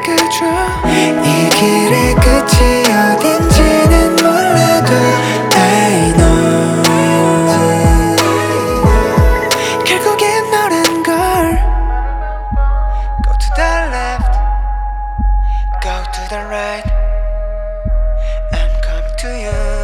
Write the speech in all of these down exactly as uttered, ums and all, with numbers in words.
데려가줘. 이 길의 끝이 어딘지는 몰라도 I know 결국엔 너란 걸. Go to the left, go to the right, I'm coming to you.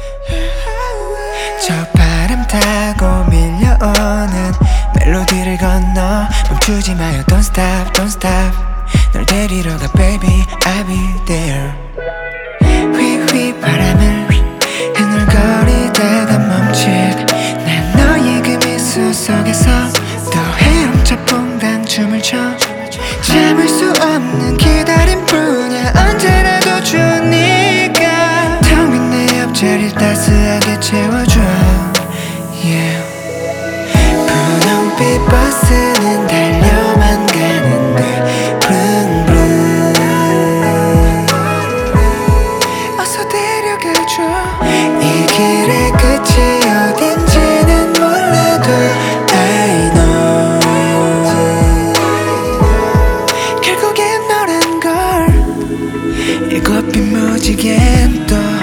저 바람 타고 밀려오는 멜로디를 건너 멈추지 마요. Don't stop, don't stop. 널 데리러 가 baby, I'll be there. 휘휘 바람을 흥얼거리다가 멈칫. 난 너의 그 미소 속에서 또 헤엄쳐 퐁당 춤을 춰. 참을 수 없는 기다림뿐이야. 언제라도 주니까 텅 빈 내 옆자리를 따스하게 채워줘. Yeah. 분홍빛 버스는 달려만 가는데 Vroom vroom. 어서 데려가줘. 이 길의 끝이 어딘지는 몰라도 I know 결국엔 너란 걸. 일곱 빈 무지개엔 또